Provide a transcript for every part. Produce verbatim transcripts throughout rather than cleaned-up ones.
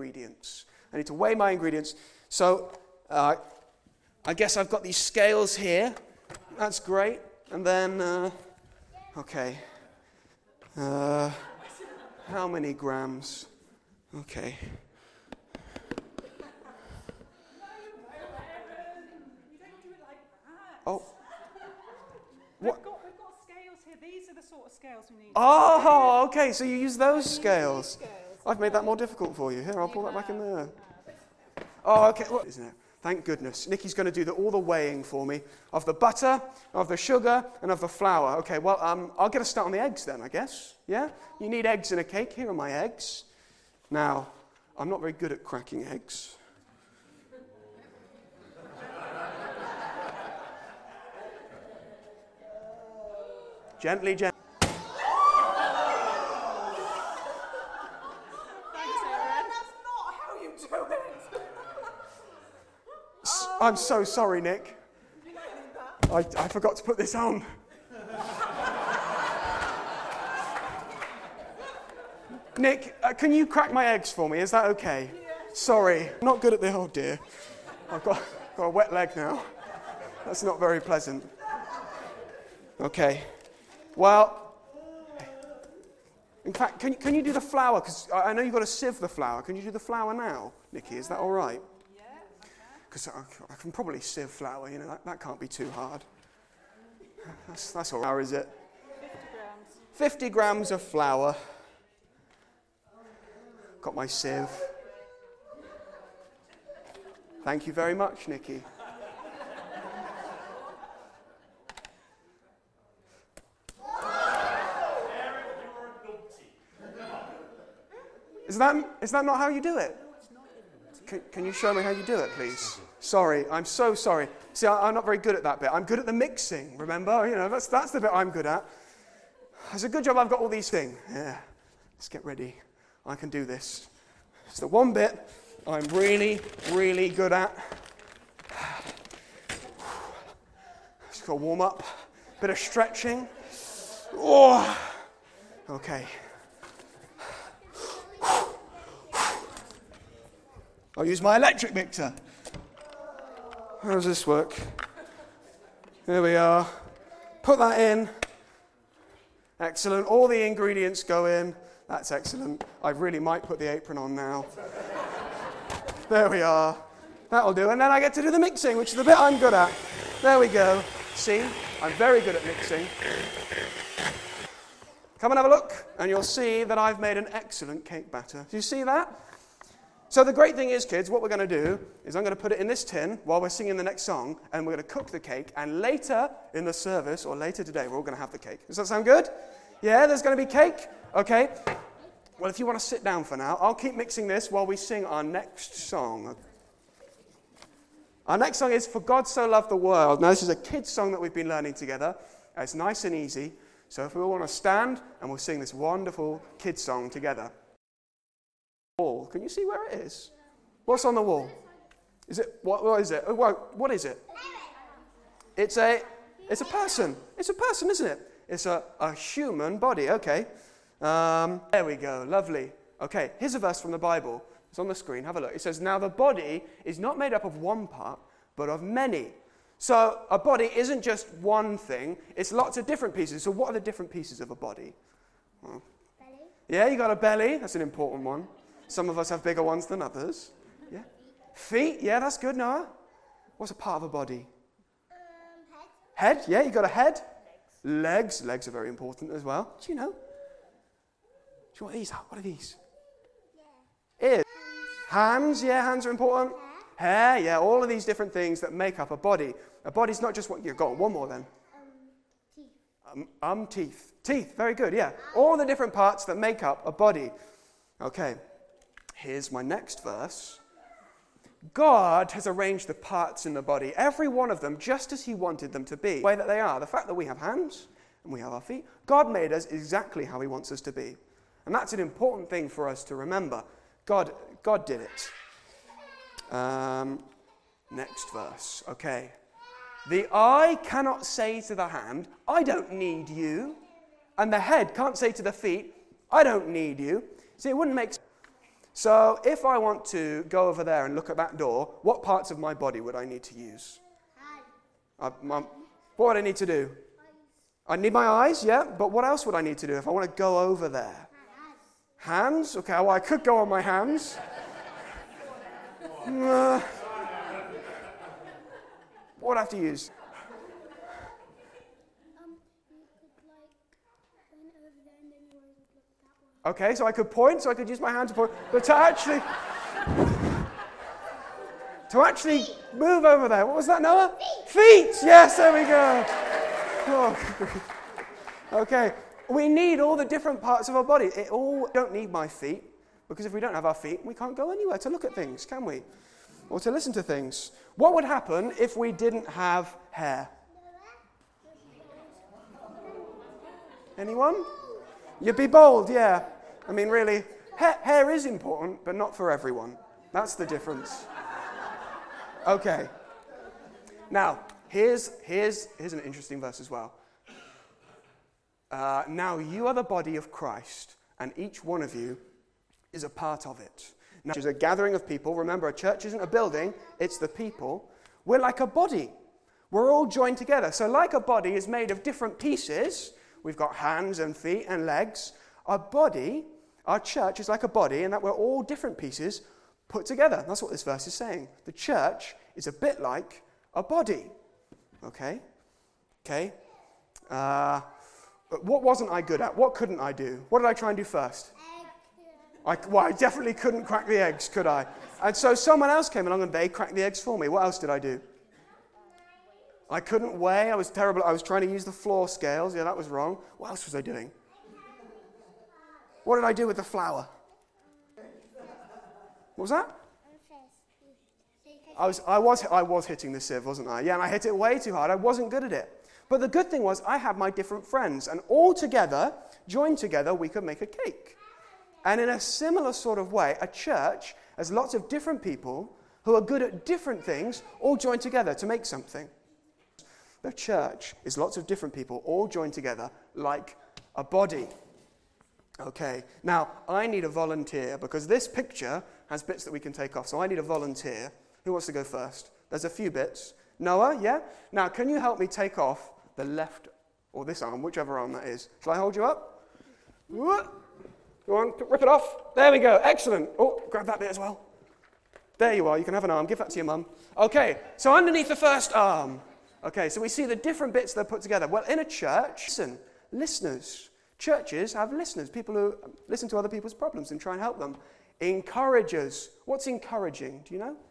ingredients. I need to weigh my ingredients. So uh, I guess I've got these scales here. That's great. And then, uh, okay. Uh, how many grams? Okay. Oh. We've got, we've got scales here. These are the sort of scales we need. Oh, okay. So you use those scales. scales. I've made that more difficult for you. Here, I'll pull that back in there. Oh, okay. Well, isn't it? Thank goodness. Nikki's going to do the, all the weighing for me of the butter, of the sugar, and of the flour. Okay, well, um, I'll get a start on the eggs then, I guess. Yeah? You need eggs in a cake. Here are my eggs. Now, I'm not very good at cracking eggs. Gently, gently. I'm so sorry, Nick. I, I forgot to put this on. Nick, uh, can you crack my eggs for me? Is that okay? Yeah. Sorry, not good at the, oh dear. I've got, got a wet leg now. That's not very pleasant. Okay. Well, in fact, can, can you do the flour? Because I, I know you've got to sieve the flour. Can you do the flour now, Nikki? Is that all right? Because I, I can probably sieve flour, you know, that, that can't be too hard. That's, that's all right, is it? fifty grams. fifty grams of flour. Got my sieve. Thank you very much, Nikki. Is that, is that not how you do it? Can, can you show me how you do it, please? Sorry, I'm so sorry. See, I, I'm not very good at that bit. I'm good at the mixing, remember? You know, that's, that's the bit I'm good at. It's a good job I've got all these things. Yeah, let's get ready. I can do this. It's the one bit I'm really, really good at. Just got to warm up. Bit of stretching. Oh, okay. I'll use my electric mixer. How does this work? There we are. Put that in. Excellent. All the ingredients go in. That's excellent. I really might put the apron on now. There we are. That'll do. And then I get to do the mixing, which is the bit I'm good at. There we go. See? I'm very good at mixing. Come and have a look, and you'll see that I've made an excellent cake batter. Do you see that? So the great thing is, kids, what we're going to do is I'm going to put it in this tin while we're singing the next song, and we're going to cook the cake, and later in the service, or later today, we're all going to have the cake. Does that sound good? Yeah, there's going to be cake? Okay. Well, if you want to sit down for now, I'll keep mixing this while we sing our next song. Our next song is For God So Loved the World. Now, this is a kid's song that we've been learning together. It's nice and easy. So if we all want to stand, and we'll sing this wonderful kid's song together. Wall. Can you see where it is? What's on the wall? Is it what? What is it? What, what is it? It's a. It's a person. It's a person, isn't it? It's a, a human body. Okay. Um, there we go. Lovely. Okay. Here's a verse from the Bible. It's on the screen. Have a look. It says, "Now the body is not made up of one part, but of many." So a body isn't just one thing. It's lots of different pieces. So what are the different pieces of a body? Well, belly. Yeah, you got a belly. That's an important one. Some of us have bigger ones than others. Yeah. Feet. Yeah, that's good, Noah. What's a part of a body? Um, head. Head. Yeah, you got a head. Legs. Legs. Legs are very important as well. Do you know? Do you know what these are? What are these? Yeah. Ears. Hands. Yeah, hands are important. Hair. Hair. Yeah, all of these different things that make up a body. A body's not just what you've got. One more then. Um, teeth. Um, um, teeth. Teeth. Very good. Yeah. All the different parts that make up a body. Okay. Here's my next verse. God has arranged the parts in the body, every one of them, just as he wanted them to be, the way that they are. The fact that we have hands and we have our feet, God made us exactly how he wants us to be. And that's an important thing for us to remember. God, God did it. Um, next verse. Okay. The eye cannot say to the hand, I don't need you. And the head can't say to the feet, I don't need you. See, it wouldn't make sense. So if I want to go over there and look at that door, what parts of my body would I need to use? I, my, what would I need to do? I need my eyes, yeah, but what else would I need to do if I want to go over there? Hands? Okay, well, I could go on my hands. uh, what would I have to use? Okay, so I could point, so I could use my hand to point, but to actually, to actually move over there, what was that, Noah? Feet! Yes, there we go. Oh. Okay, we need all the different parts of our body. It all don't need my feet, because if we don't have our feet, we can't go anywhere to look at things, can we? Or to listen to things. What would happen if we didn't have hair? Anyone? You'd be bald, yeah. I mean, really, hair, hair is important, but not for everyone. That's the difference. Okay. Now, here's, here's, here's an interesting verse as well. Uh, now, you are the body of Christ, and each one of you is a part of it. Now, it's a gathering of people. Remember, a church isn't a building, it's the people. We're like a body. We're all joined together. So like a body is made of different pieces. We've got hands and feet and legs. Our body, our church is like a body, and that we're all different pieces put together. That's what this verse is saying. The church is a bit like a body. Okay? Okay? Uh, but what wasn't I good at? What couldn't I do? What did I try and do first? I, well, I definitely couldn't crack the eggs, could I? And so someone else came along and they cracked the eggs for me. What else did I do? I couldn't weigh. I was terrible. I was trying to use the floor scales. Yeah, that was wrong. What else was I doing? What did I do with the flour? What was that? I was, I was, I was hitting the sieve, wasn't I? Yeah, and I hit it way too hard. I wasn't good at it. But the good thing was I had my different friends, and all together, joined together, we could make a cake. And in a similar sort of way, a church has lots of different people who are good at different things, all joined together to make something. The church is lots of different people all joined together like a body. Okay, now I need a volunteer because this picture has bits that we can take off. So I need a volunteer. Who wants to go first? There's a few bits. Noah, yeah? Now, can you help me take off the left or this arm, whichever arm that is? Shall I hold you up? Go on, rip it off. There we go. Excellent. Oh, grab that bit as well. There you are. You can have an arm. Give that to your mum. Okay, so underneath the first arm. Okay, so we see the different bits that are put together. Well, in a church, listen, listeners. Churches have listeners, people who listen to other people's problems and try and help them. Encouragers. What's encouraging? Do you know?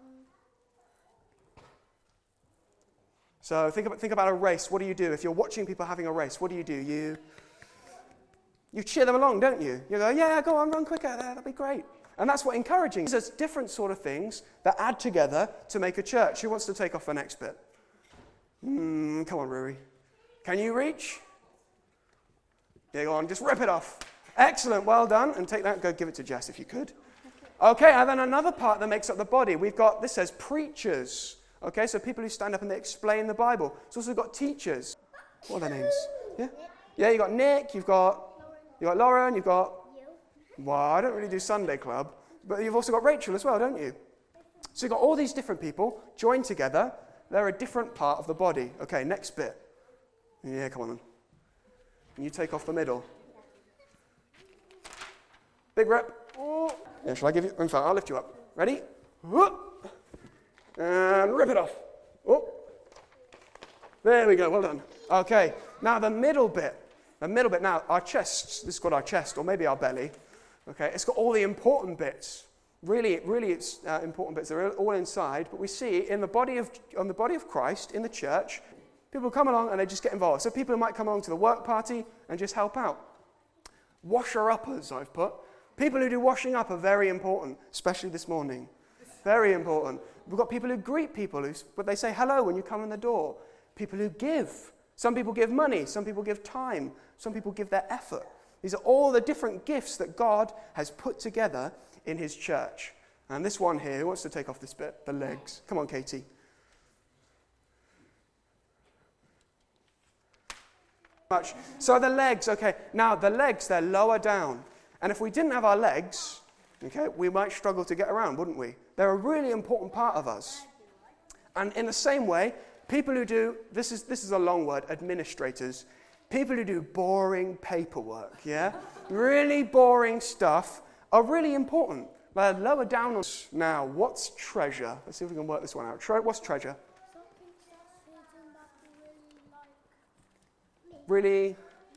So think about, think about a race. What do you do? If you're watching people having a race, what do you do? You you cheer them along, don't you? You go, yeah, go on, run quicker. That'll be great. And that's what encouraging is. There's different sort of things that add together to make a church. Who wants to take off the next bit? Mm, come on, Ruri. Can you reach? Yeah, go on, just rip it off. Excellent, well done. And take that, go give it to Jess if you could. Okay, and then another part that makes up the body. We've got, this says preachers. Okay, so people who stand up and they explain the Bible. It's also got teachers. What are their names? Yeah? Yeah, you've got Nick, you've got, you've got Lauren, you've got, well, I don't really do Sunday club, but you've also got Rachel as well, don't you? So you've got all these different people joined together. They're a different part of the body. Okay, next bit. Yeah, come on then. And you take off the middle. Big rip. Yeah, shall I give you? In fact, I'll lift you up. Ready? And rip it off. Oh. There we go, well done. Okay, now the middle bit. The middle bit, now our chests, this is called our chest, or maybe our belly. Okay, it's got all the important bits. Really, really it's uh, important bits. They're all inside, but we see in the body of, on the body of Christ, in the church, people come along and they just get involved. So people might come along to the work party and just help out. Washer-uppers, I've put. People who do washing up are very important, especially this morning. Very important. We've got people who greet people, who, but they say hello when you come in the door. People who give. Some people give money. Some people give time. Some people give their effort. These are all the different gifts that God has put together in his church. And this one here, who wants to take off this bit? The legs. Come on, Katie. Much. So the legs, okay. Now, the legs, they're lower down. And if we didn't have our legs, Okay, we might struggle to get around, wouldn't we? They're a really important part of us. And in the same way, people who do, this is this is a long word, administrators, people who do boring paperwork, yeah? Really boring stuff are really important. But lower down on now, what's treasure? Let's see if we can work this one out. Tre- what's treasure? Really?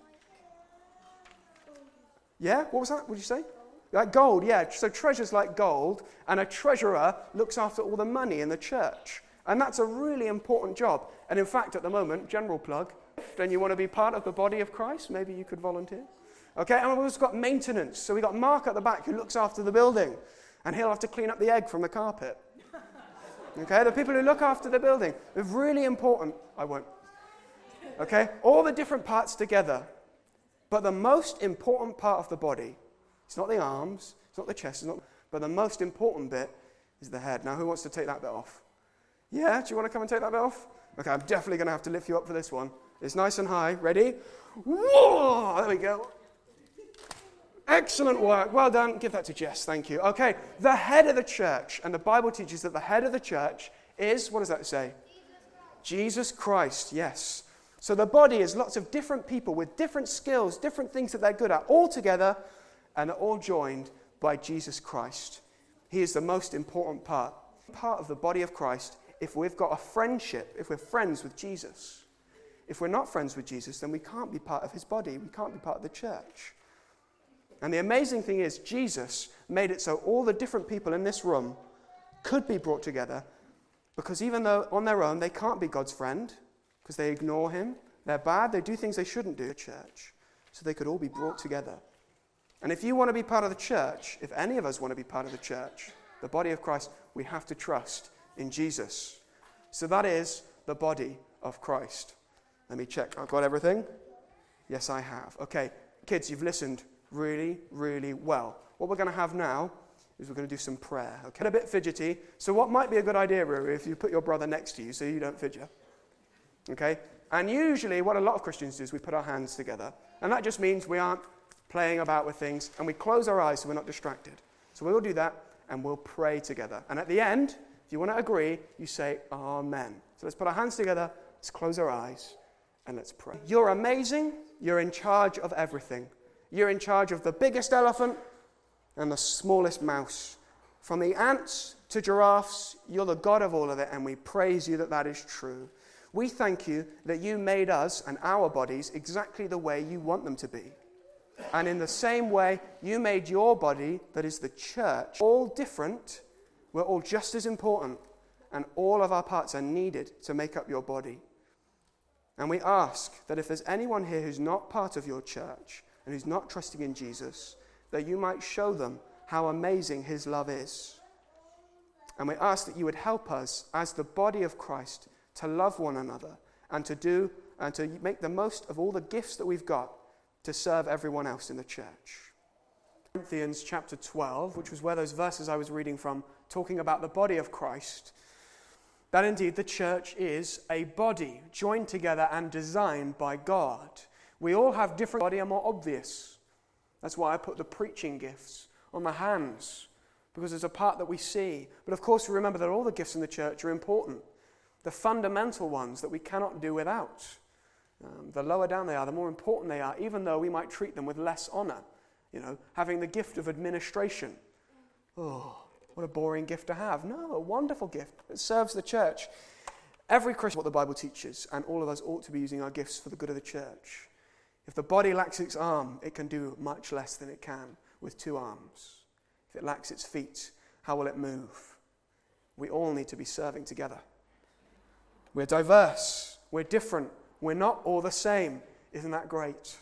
Yeah? What was that? What did you say? Like gold, yeah. So treasure's like gold, and a treasurer looks after all the money in the church. And that's a really important job. And in fact, at the moment, general plug, then you want to be part of the body of Christ, maybe you could volunteer. Okay, and we've also got maintenance. So we've got Mark at the back who looks after the building, and he'll have to clean up the egg from the carpet. Okay, the people who look after the building, they're really important. I won't. Okay, all the different parts together. But the most important part of the body, it's not the arms, it's not the chest, it's not, but the most important bit is the head. Now, who wants to take that bit off? Yeah, do you want to come and take that bit off? Okay, I'm definitely going to have to lift you up for this one. It's nice and high. Ready? Whoa! There we go. Excellent work. Well done. Give that to Jess. Thank you. Okay, the head of the church. And the Bible teaches that the head of the church is, what does that say? Jesus Christ. Jesus Christ, yes. So the body is lots of different people with different skills, different things that they're good at, all together, and are all joined by Jesus Christ. He is the most important part. Part of the body of Christ, if we've got a friendship, if we're friends with Jesus. If we're not friends with Jesus, then we can't be part of his body. We can't be part of the church. And the amazing thing is, Jesus made it so all the different people in this room could be brought together, because even though on their own they can't be God's friend, because they ignore him, they're bad, they do things they shouldn't do in church, so they could all be brought together. And if you want to be part of the church, if any of us want to be part of the church, the body of Christ, we have to trust in Jesus. So that is the body of Christ. Let me check. I've got everything? Yes, I have. Okay, kids, you've listened really, really well. What we're going to have now is we're going to do some prayer. Okay, a bit fidgety. So what might be a good idea, Ruru, if you put your brother next to you so you don't fidget? Okay? And usually what a lot of Christians do is we put our hands together. And that just means we aren't playing about with things, and we close our eyes so we're not distracted. So we'll do that, and we'll pray together. And at the end, if you want to agree, you say, Amen. So let's put our hands together, let's close our eyes, and let's pray. You're amazing. You're in charge of everything. You're in charge of the biggest elephant and the smallest mouse. From the ants to giraffes, you're the God of all of it, and we praise you that that is true. We thank you that you made us and our bodies exactly the way you want them to be. And in the same way, you made your body, that is the church, all different. We're all just as important, and all of our parts are needed to make up your body. And we ask that if there's anyone here who's not part of your church and who's not trusting in Jesus, that you might show them how amazing his love is. And we ask that you would help us as the body of Christ to love one another and to do and to make the most of all the gifts that we've got to serve everyone else in the church. Corinthians chapter twelve, which was where those verses I was reading from, talking about the body of Christ, that indeed the church is a body joined together and designed by God. We all have different body are more obvious. That's why I put the preaching gifts on the hands, because there's a part that we see. But of course, remember that all the gifts in the church are important. The fundamental ones that we cannot do without. Um, the lower down they are, the more important they are, even though we might treat them with less honor. You know, having the gift of administration. Oh, what a boring gift to have. No, a wonderful gift that serves the church. Every Christian, what the Bible teaches, and all of us ought to be using our gifts for the good of the church. If the body lacks its arm, it can do much less than it can with two arms. If it lacks its feet, how will it move? We all need to be serving together. We're diverse. We're different. We're not all the same. Isn't that great?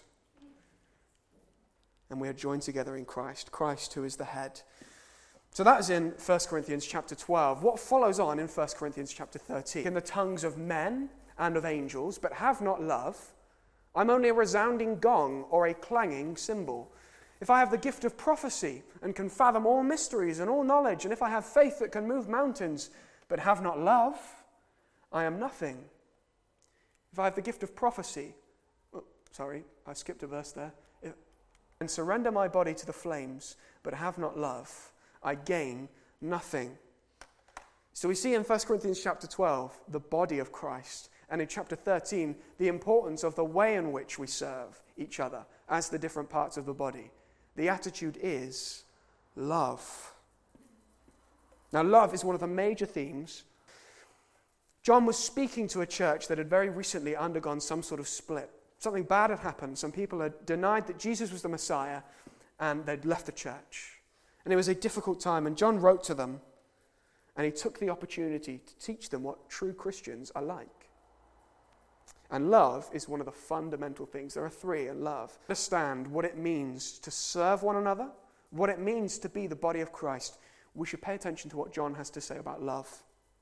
And we are joined together in Christ. Christ, who is the head. So that is in First Corinthians chapter twelve. What follows on in First Corinthians chapter thirteen? In the tongues of men and of angels, but have not love, I'm only a resounding gong or a clanging cymbal. If I have the gift of prophecy and can fathom all mysteries and all knowledge, and if I have faith that can move mountains, but have not love, I am nothing. If I have the gift of prophecy, oh, sorry, I skipped a verse there, if, and surrender my body to the flames, but have not love, I gain nothing. So we see in First Corinthians chapter twelve, the body of Christ, and in chapter thirteen, the importance of the way in which we serve each other as the different parts of the body. The attitude is love. Now, love is one of the major themes. John was speaking to a church that had very recently undergone some sort of split. Something bad had happened. Some people had denied that Jesus was the Messiah, and they'd left the church. And it was a difficult time, and John wrote to them, and he took the opportunity to teach them what true Christians are like. And love is one of the fundamental things. There are three in love. Understand what it means to serve one another, what it means to be the body of Christ. We should pay attention to what John has to say about love.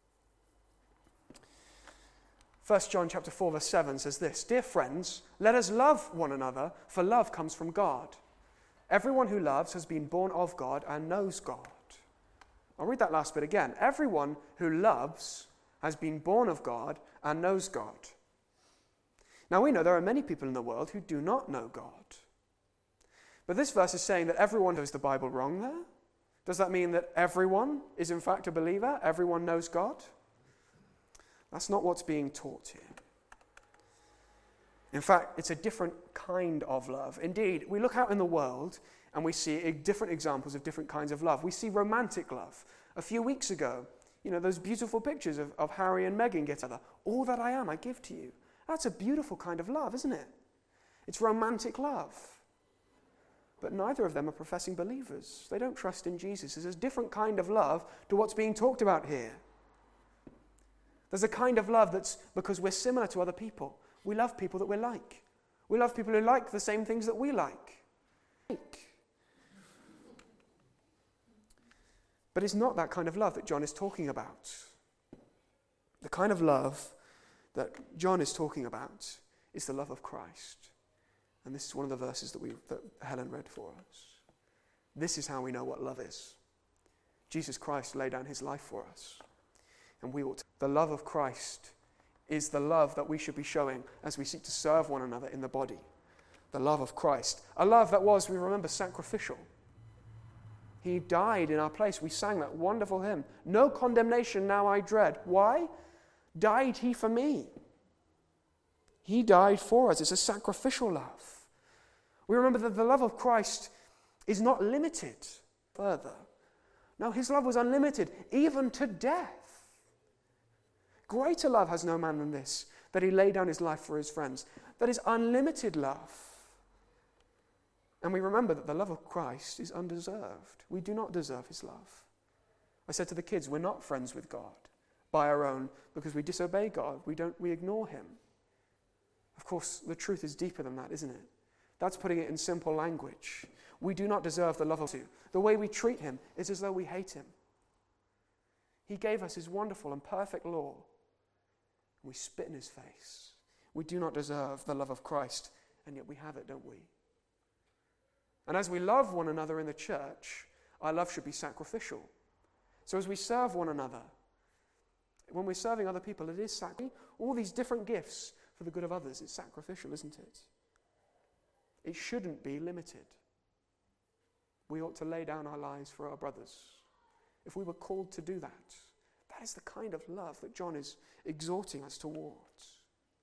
First John chapter four verse seven says this, "Dear friends, let us love one another, for love comes from God. Everyone who loves has been born of God and knows God." I'll read that last bit again. Everyone who loves has been born of God and knows God. Now we know there are many people in the world who do not know God. But this verse is saying that everyone knows the Bible wrong there. Does that mean that everyone is in fact a believer? Everyone knows God? That's not what's being taught here. In fact, it's a different kind of love. Indeed, we look out in the world and we see different examples of different kinds of love. We see romantic love. A few weeks ago, you know, those beautiful pictures of, of Harry and Meghan get together. All that I am, I give to you. That's a beautiful kind of love, isn't it? It's romantic love. But neither of them are professing believers. They don't trust in Jesus. There's a different kind of love to what's being talked about here. There's a kind of love that's because we're similar to other people. We love people that we're like. We love people who like the same things that we like. But it's not that kind of love that John is talking about. The kind of love that John is talking about is the love of Christ. And this is one of the verses that, we, that Helen read for us. This is how we know what love is. Jesus Christ laid down his life for us. And we ought to. The love of Christ is the love that we should be showing as we seek to serve one another in the body. The love of Christ. A love that was, we remember, sacrificial. He died in our place. We sang that wonderful hymn. No condemnation now I dread. Why? Died he for me. He died for us. It's a sacrificial love. We remember that the love of Christ is not limited further. No, his love was unlimited, even to death. Greater love has no man than this, that he laid down his life for his friends. That is unlimited love. And we remember that the love of Christ is undeserved. We do not deserve his love. I said to the kids, we're not friends with God by our own because we disobey God. We don't. We ignore him. Of course, the truth is deeper than that, isn't it? That's putting it in simple language. We do not deserve the love of him. The way we treat him is as though we hate him. He gave us his wonderful and perfect law. We spit in his face. We do not deserve the love of Christ, and yet we have it, don't we? And as we love one another in the church, our love should be sacrificial. So as we serve one another, when we're serving other people, it is sacrificial. All these different gifts for the good of others, it's sacrificial, isn't it? It shouldn't be limited. We ought to lay down our lives for our brothers. If we were called to do that, that is the kind of love that John is exhorting us towards.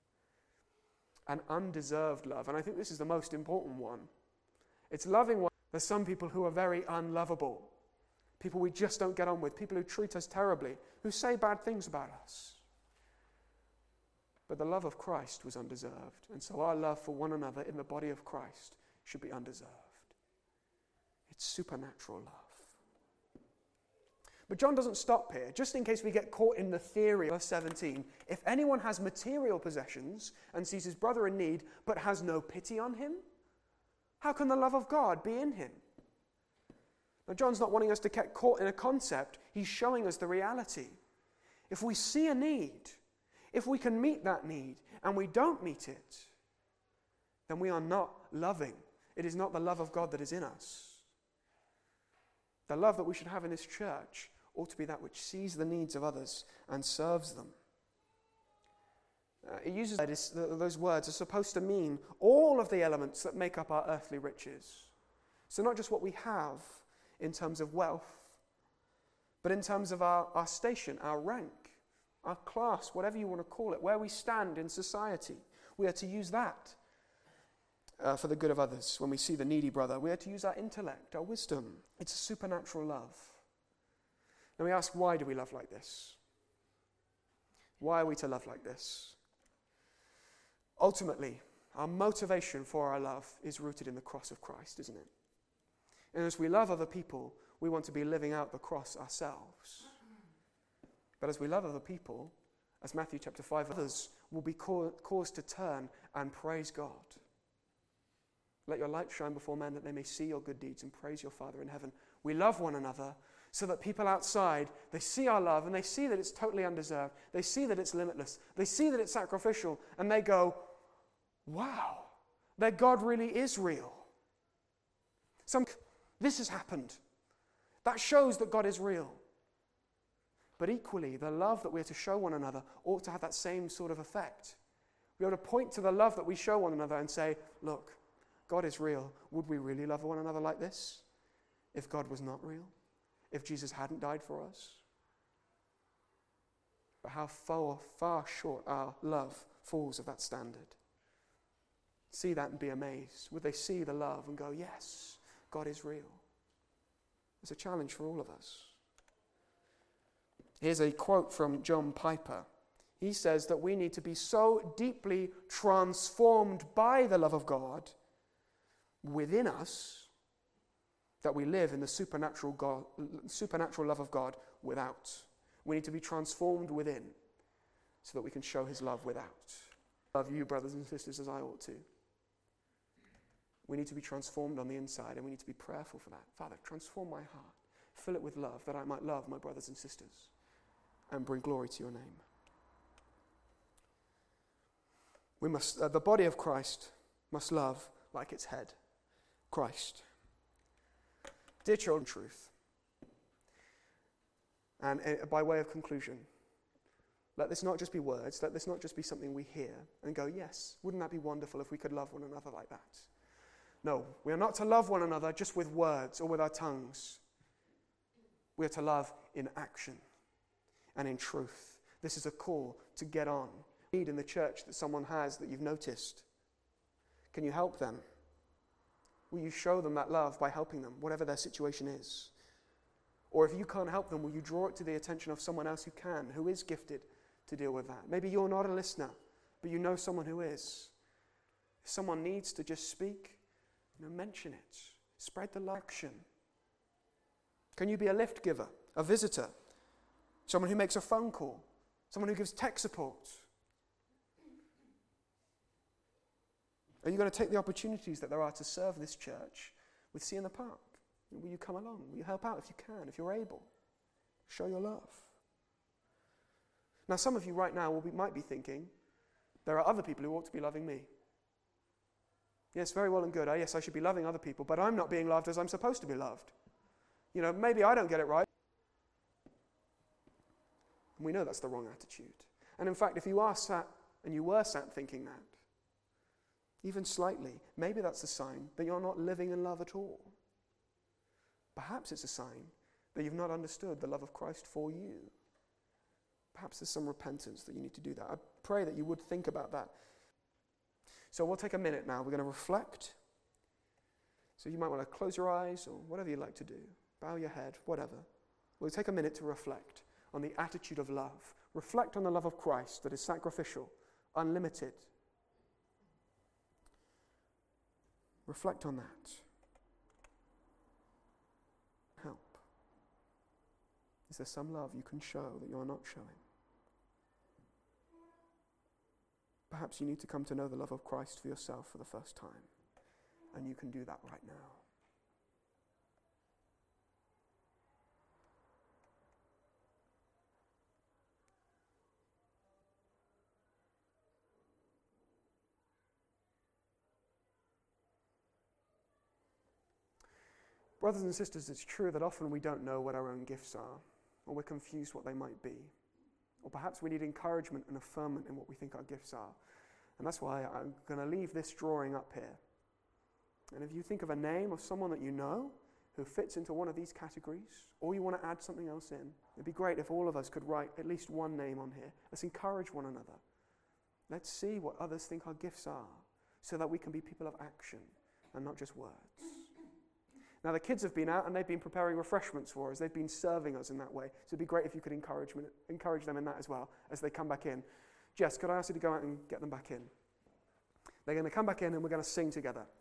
An undeserved love. And I think this is the most important one. It's loving one. There's some people who are very unlovable. People we just don't get on with. People who treat us terribly. Who say bad things about us. But the love of Christ was undeserved. And so our love for one another in the body of Christ should be undeserved. It's supernatural love. But John doesn't stop here. Just in case we get caught in the theory, verse seventeen, if anyone has material possessions and sees his brother in need but has no pity on him, how can the love of God be in him? Now, John's not wanting us to get caught in a concept. He's showing us the reality. If we see a need, if we can meet that need and we don't meet it, then we are not loving. It is not the love of God that is in us. The love that we should have in this church ought to be that which sees the needs of others and serves them. Uh, it uses those words are supposed to mean all of the elements that make up our earthly riches. So not just what we have in terms of wealth, but in terms of our, our station, our rank, our class, whatever you want to call it, where we stand in society. We are to use that uh, for the good of others. When we see the needy brother, we are to use our intellect, our wisdom. It's a supernatural love. Now we ask, why do we love like this? Why are we to love like this? Ultimately, our motivation for our love is rooted in the cross of Christ, isn't it? And as we love other people, we want to be living out the cross ourselves. But as we love other people, as Matthew chapter five, others will be ca- caused to turn and praise God. Let your light shine before men that they may see your good deeds and praise your Father in heaven. We love one another so that people outside, they see our love and they see that it's totally undeserved. They see that it's limitless. They see that it's sacrificial and they go, wow, that God really is real. Some, this has happened. That shows that God is real. But equally, the love that we're to show one another ought to have that same sort of effect. We ought to point to the love that we show one another and say, look, God is real. Would we really love one another like this if God was not real? If Jesus hadn't died for us? But how far, far short our love falls of that standard. See that and be amazed. Would they see the love and go, yes, God is real? It's a challenge for all of us. Here's a quote from John Piper. He says that we need to be so deeply transformed by the love of God within us that we live in the supernatural God, supernatural love of God without. We need to be transformed within so that we can show his love without. Love you, brothers and sisters, as I ought to. We need to be transformed on the inside, and we need to be prayerful for that. Father, transform my heart. Fill it with love, that I might love my brothers and sisters and bring glory to your name. We must, uh, the body of Christ must love like its head, Christ. Dear children, truth. And uh, by way of conclusion, let this not just be words, let this not just be something we hear and go, yes, wouldn't that be wonderful if we could love one another like that? No, we are not to love one another just with words or with our tongues. We are to love in action and in truth. This is a call to get on. Need in the church that someone has that you've noticed. Can you help them? Will you show them that love by helping them, whatever their situation is? Or if you can't help them, will you draw it to the attention of someone else who can, who is gifted to deal with that? Maybe you're not a listener, but you know someone who is. If someone needs to just speak, you know, mention it. Spread the action. Can you be a lift giver, a visitor, someone who makes a phone call, someone who gives tech support? Are you going to take the opportunities that there are to serve this church with See in the Park? Will you come along? Will you help out if you can, if you're able? Show your love. Now, some of you right now will be, might be thinking, there are other people who ought to be loving me. Yes, very well and good. Oh, yes, I should be loving other people, but I'm not being loved as I'm supposed to be loved. You know, maybe I don't get it right. And we know that's the wrong attitude. And in fact, if you are sat, and you were sat thinking that, even slightly, maybe that's a sign that you're not living in love at all. Perhaps it's a sign that you've not understood the love of Christ for you. Perhaps there's some repentance that you need to do that. I pray that you would think about that. So we'll take a minute now. We're going to reflect. So you might want to close your eyes or whatever you like to do. Bow your head, whatever. We'll take a minute to reflect on the attitude of love. Reflect on the love of Christ that is sacrificial, unlimited. Reflect on that. Help. Is there some love you can show that you're not showing? Perhaps you need to come to know the love of Christ for yourself for the first time. And you can do that right now. Brothers and sisters, it's true that often we don't know what our own gifts are, or we're confused what they might be. Or perhaps we need encouragement and affirmation in what we think our gifts are. And that's why I'm going to leave this drawing up here. And if you think of a name of someone that you know who fits into one of these categories, or you want to add something else in, it'd be great if all of us could write at least one name on here. Let's encourage one another. Let's see what others think our gifts are, so that we can be people of action and not just words. Now, the kids have been out and they've been preparing refreshments for us. They've been serving us in that way. So it'd be great if you could encourage, encourage them in that as well as they come back in. Jess, could I ask you to go out and get them back in? They're going to come back in and we're going to sing together.